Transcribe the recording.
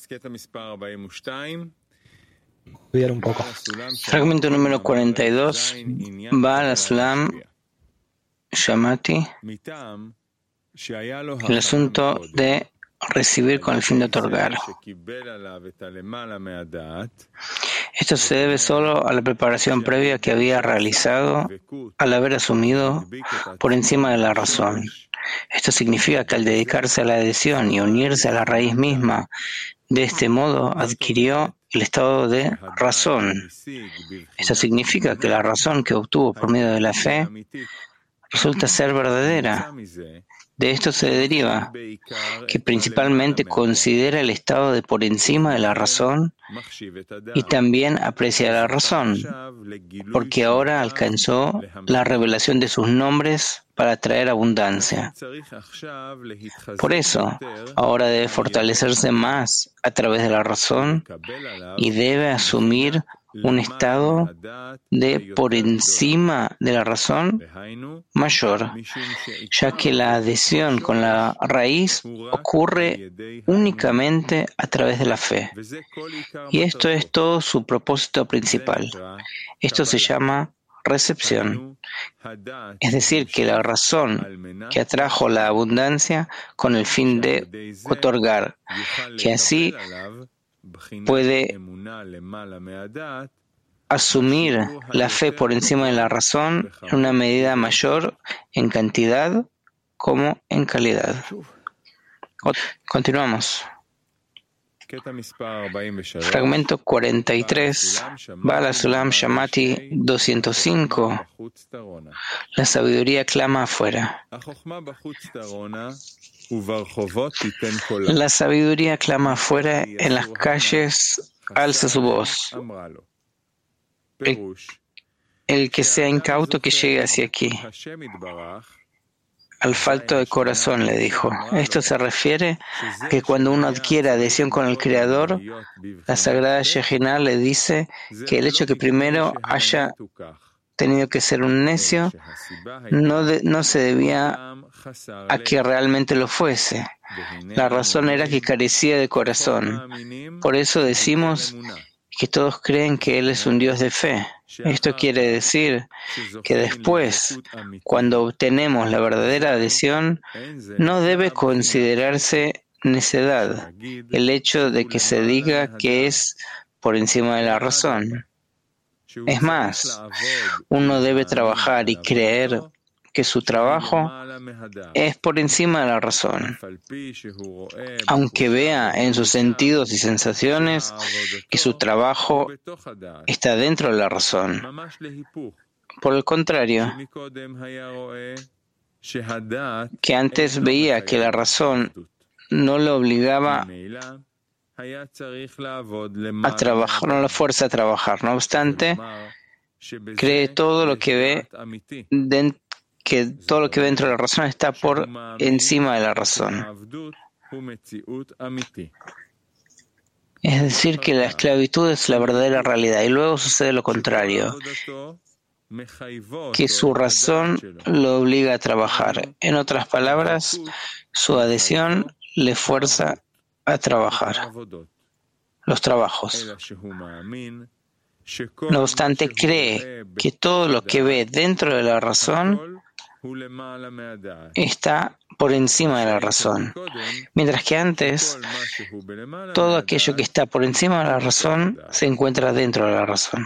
Estudiar un poco. Fragmento número 42. Baal Sulam Shamati. El asunto de recibir con el fin de otorgar. Esto se debe solo a la preparación previa que había realizado al haber asumido por encima de la razón. Esto significa que al dedicarse a la adhesión y unirse a la raíz misma, de este modo adquirió el estado de razón. Esto significa que la razón que obtuvo por medio de la fe resulta ser verdadera. De esto se deriva que principalmente considera el estado de por encima de la razón y también aprecia la razón, porque ahora alcanzó la revelación de sus nombres para traer abundancia. Por eso, ahora debe fortalecerse más a través de la razón y debe asumir un estado de por encima de la razón mayor, ya que la adhesión con la raíz ocurre únicamente a través de la fe. Y esto es todo su propósito principal. Esto se llama recepción. Es decir, que la razón que atrajo la abundancia con el fin de otorgar, que así puede asumir la fe por encima de la razón en una medida mayor en cantidad como en calidad. Continuamos. Fragmento 43. Baal Sulam Shamati 205. La sabiduría clama afuera. La sabiduría clama afuera, en las calles alza su voz. El que sea incauto que llegue hacia aquí. Al falto de corazón, le dijo. Esto se refiere a que cuando uno adquiere adhesión con el Creador, la Sagrada Shejinah le dice que el hecho que primero haya tenido que ser un necio no se debía a que realmente lo fuese. La razón era que carecía de corazón. Por eso decimos que todos creen que Él es un Dios de fe. Esto quiere decir que después, cuando obtenemos la verdadera adhesión, no debe considerarse necedad el hecho de que se diga que es por encima de la razón. Es más, uno debe trabajar y creer que su trabajo es por encima de la razón, aunque vea en sus sentidos y sensaciones que su trabajo está dentro de la razón. Por el contrario, que antes veía que la razón no lo obligaba a trabajar, no lo fuerza a trabajar. No obstante, cree todo lo que ve que todo lo que ve dentro de la razón está por encima de la razón. Es decir, que la esclavitud es la verdadera realidad, y luego sucede lo contrario, que su razón lo obliga a trabajar. En otras palabras, su adhesión le fuerza a trabajar los trabajos. No obstante, cree que todo lo que ve dentro de la razón está por encima de la razón, mientras que antes todo aquello que está por encima de la razón se encuentra dentro de la razón.